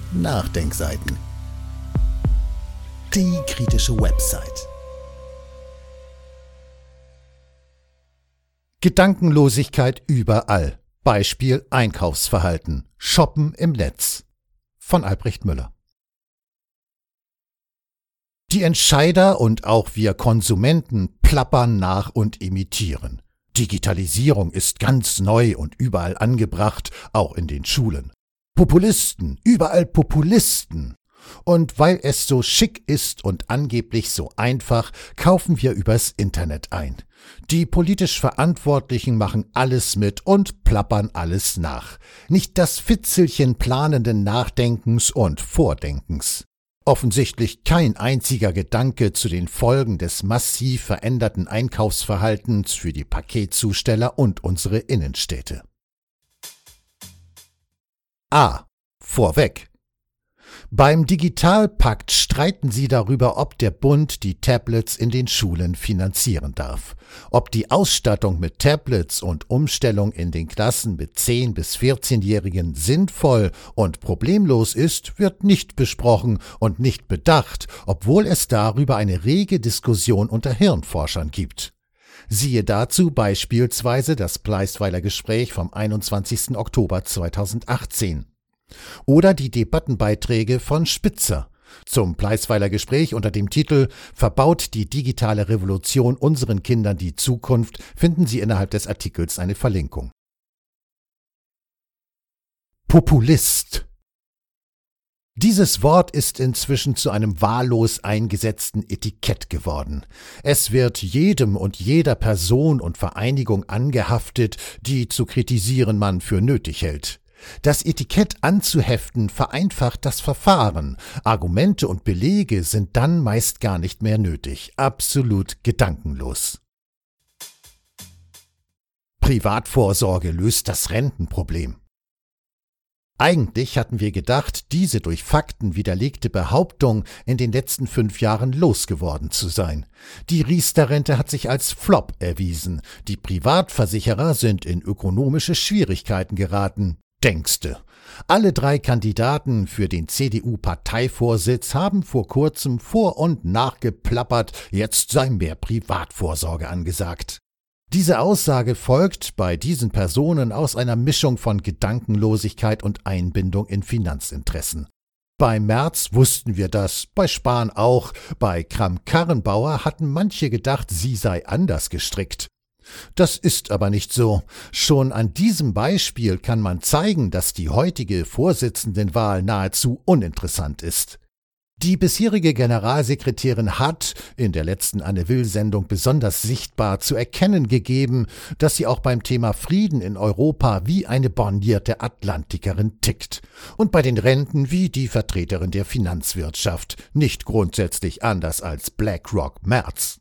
Nachdenkseiten. Die kritische Website. Gedankenlosigkeit überall. Beispiel Einkaufsverhalten. Shoppen im Netz. Von Albrecht Müller. Die Entscheider und auch wir Konsumenten plappern nach und imitieren. Digitalisierung ist ganz neu und überall angebracht, auch in den Schulen. Populisten, überall Populisten. Und weil es so schick ist und angeblich so einfach, kaufen wir übers Internet ein. Die politisch Verantwortlichen machen alles mit und plappern alles nach. Nicht das Fitzelchen planenden Nachdenkens und Vordenkens. Offensichtlich kein einziger Gedanke zu den Folgen des massiv veränderten Einkaufsverhaltens für die Paketzusteller und unsere Innenstädte. A. Vorweg. Beim Digitalpakt streiten sie darüber, ob der Bund die Tablets in den Schulen finanzieren darf. Ob die Ausstattung mit Tablets und Umstellung in den Klassen mit 10- bis 14-Jährigen sinnvoll und problemlos ist, wird nicht besprochen und nicht bedacht, obwohl es darüber eine rege Diskussion unter Hirnforschern gibt. Siehe dazu beispielsweise das Bleisweiler Gespräch vom 21. Oktober 2018. Oder die Debattenbeiträge von Spitzer. Zum Bleisweiler Gespräch unter dem Titel »Verbaut die digitale Revolution unseren Kindern die Zukunft« finden Sie innerhalb des Artikels eine Verlinkung. Populist. Dieses Wort ist inzwischen zu einem wahllos eingesetzten Etikett geworden. Es wird jedem und jeder Person und Vereinigung angehaftet, die zu kritisieren man für nötig hält. Das Etikett anzuheften vereinfacht das Verfahren. Argumente und Belege sind dann meist gar nicht mehr nötig. Absolut gedankenlos. Privatvorsorge löst das Rentenproblem. Eigentlich hatten wir gedacht, diese durch Fakten widerlegte Behauptung in den letzten 5 Jahren losgeworden zu sein. Die Riester-Rente hat sich als Flop erwiesen. Die Privatversicherer sind in ökonomische Schwierigkeiten geraten. Denkste. Alle 3 Kandidaten für den CDU-Parteivorsitz haben vor kurzem vor- und nachgeplappert, jetzt sei mehr Privatvorsorge angesagt. Diese Aussage folgt bei diesen Personen aus einer Mischung von Gedankenlosigkeit und Einbindung in Finanzinteressen. Bei Merz wussten wir das, bei Spahn auch, bei Kramp-Karrenbauer hatten manche gedacht, sie sei anders gestrickt. Das ist aber nicht so. Schon an diesem Beispiel kann man zeigen, dass die heutige Vorsitzendenwahl nahezu uninteressant ist. Die bisherige Generalsekretärin hat in der letzten Anne-Will-Sendung besonders sichtbar zu erkennen gegeben, dass sie auch beim Thema Frieden in Europa wie eine bornierte Atlantikerin tickt und bei den Renten wie die Vertreterin der Finanzwirtschaft, nicht grundsätzlich anders als BlackRock Merz.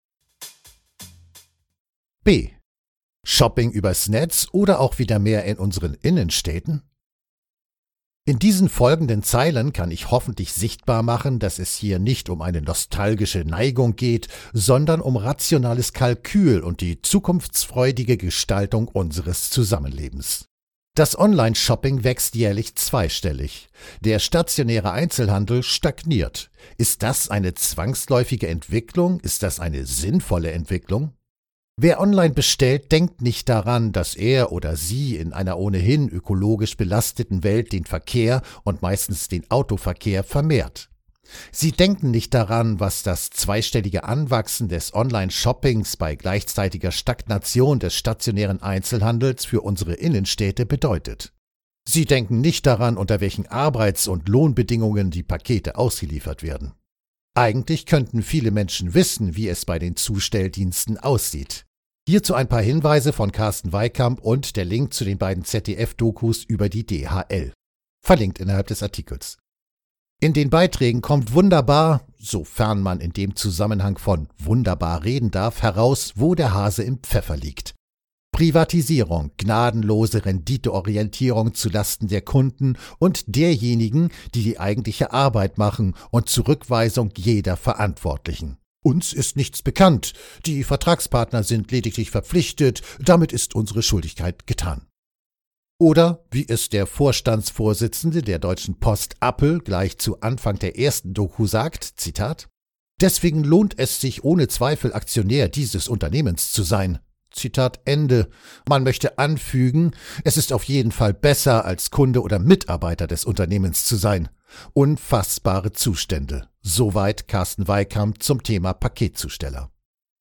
B. Shopping übers Netz oder auch wieder mehr in unseren Innenstädten? In diesen folgenden Zeilen kann ich hoffentlich sichtbar machen, dass es hier nicht um eine nostalgische Neigung geht, sondern um rationales Kalkül und die zukunftsfreudige Gestaltung unseres Zusammenlebens. Das Online-Shopping wächst jährlich zweistellig. Der stationäre Einzelhandel stagniert. Ist das eine zwangsläufige Entwicklung? Ist das eine sinnvolle Entwicklung? Wer online bestellt, denkt nicht daran, dass er oder sie in einer ohnehin ökologisch belasteten Welt den Verkehr und meistens den Autoverkehr vermehrt. Sie denken nicht daran, was das zweistellige Anwachsen des Online-Shoppings bei gleichzeitiger Stagnation des stationären Einzelhandels für unsere Innenstädte bedeutet. Sie denken nicht daran, unter welchen Arbeits- und Lohnbedingungen die Pakete ausgeliefert werden. Eigentlich könnten viele Menschen wissen, wie es bei den Zustelldiensten aussieht. Hierzu ein paar Hinweise von Carsten Weikamp und der Link zu den beiden ZDF-Dokus über die DHL. Verlinkt innerhalb des Artikels. In den Beiträgen kommt wunderbar, sofern man in dem Zusammenhang von wunderbar reden darf, heraus, wo der Hase im Pfeffer liegt. Privatisierung, gnadenlose Renditeorientierung zulasten der Kunden und derjenigen, die die eigentliche Arbeit machen und Zurückweisung jeder Verantwortlichen. Uns ist nichts bekannt, die Vertragspartner sind lediglich verpflichtet, damit ist unsere Schuldigkeit getan. Oder, wie es der Vorstandsvorsitzende der Deutschen Post Appel gleich zu Anfang der ersten Doku sagt, Zitat: Deswegen lohnt es sich ohne Zweifel Aktionär dieses Unternehmens zu sein. Zitat Ende. Man möchte anfügen, es ist auf jeden Fall besser, als Kunde oder Mitarbeiter des Unternehmens zu sein. Unfassbare Zustände. Soweit Carsten Weihkamp zum Thema Paketzusteller.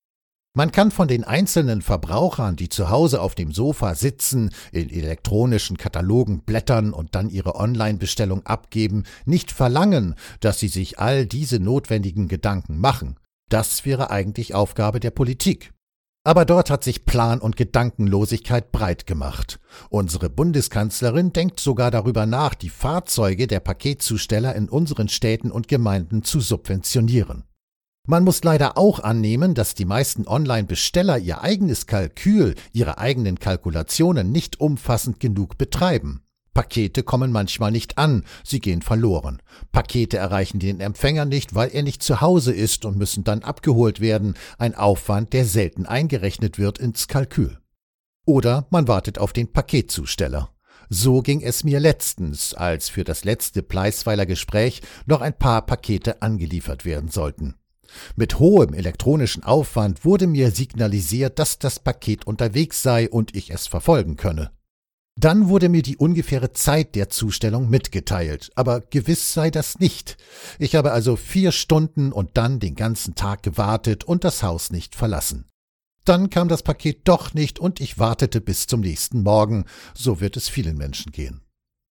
Man kann von den einzelnen Verbrauchern, die zu Hause auf dem Sofa sitzen, in elektronischen Katalogen blättern und dann ihre Online-Bestellung abgeben, nicht verlangen, dass sie sich all diese notwendigen Gedanken machen. Das wäre eigentlich Aufgabe der Politik. Aber dort hat sich Plan- und Gedankenlosigkeit breit gemacht. Unsere Bundeskanzlerin denkt sogar darüber nach, die Fahrzeuge der Paketzusteller in unseren Städten und Gemeinden zu subventionieren. Man muss leider auch annehmen, dass die meisten Online-Besteller ihr eigenes Kalkül, ihre eigenen Kalkulationen nicht umfassend genug betreiben. Pakete kommen manchmal nicht an, sie gehen verloren. Pakete erreichen den Empfänger nicht, weil er nicht zu Hause ist und müssen dann abgeholt werden, ein Aufwand, der selten eingerechnet wird ins Kalkül. Oder man wartet auf den Paketzusteller. So ging es mir letztens, als für das letzte Pleisweiler Gespräch noch ein paar Pakete angeliefert werden sollten. Mit hohem elektronischen Aufwand wurde mir signalisiert, dass das Paket unterwegs sei und ich es verfolgen könne. Dann wurde mir die ungefähre Zeit der Zustellung mitgeteilt, aber gewiss sei das nicht. Ich habe also 4 Stunden und dann den ganzen Tag gewartet und das Haus nicht verlassen. Dann kam das Paket doch nicht und ich wartete bis zum nächsten Morgen. So wird es vielen Menschen gehen.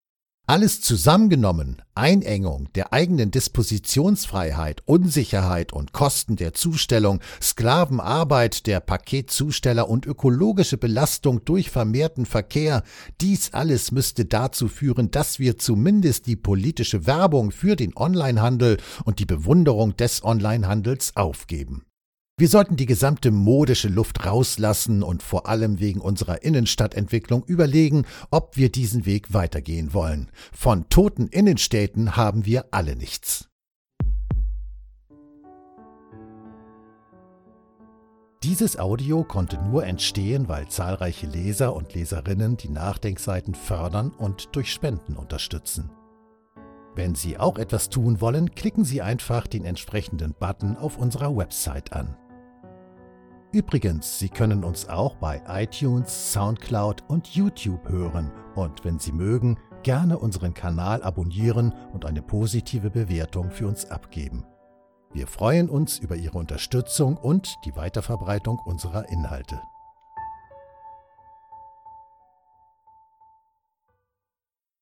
Alles zusammengenommen, Einengung der eigenen Dispositionsfreiheit, Unsicherheit und Kosten der Zustellung, Sklavenarbeit der Paketzusteller und ökologische Belastung durch vermehrten Verkehr, dies alles müsste dazu führen, dass wir zumindest die politische Werbung für den Onlinehandel und die Bewunderung des Onlinehandels aufgeben. Wir sollten die gesamte modische Luft rauslassen und vor allem wegen unserer Innenstadtentwicklung überlegen, ob wir diesen Weg weitergehen wollen. Von toten Innenstädten haben wir alle nichts. Dieses Audio konnte nur entstehen, weil zahlreiche Leser und Leserinnen die Nachdenkseiten fördern und durch Spenden unterstützen. Wenn Sie auch etwas tun wollen, klicken Sie einfach den entsprechenden Button auf unserer Website an. Übrigens, Sie können uns auch bei iTunes, Soundcloud und YouTube hören und wenn Sie mögen, gerne unseren Kanal abonnieren und eine positive Bewertung für uns abgeben. Wir freuen uns über Ihre Unterstützung und die Weiterverbreitung unserer Inhalte.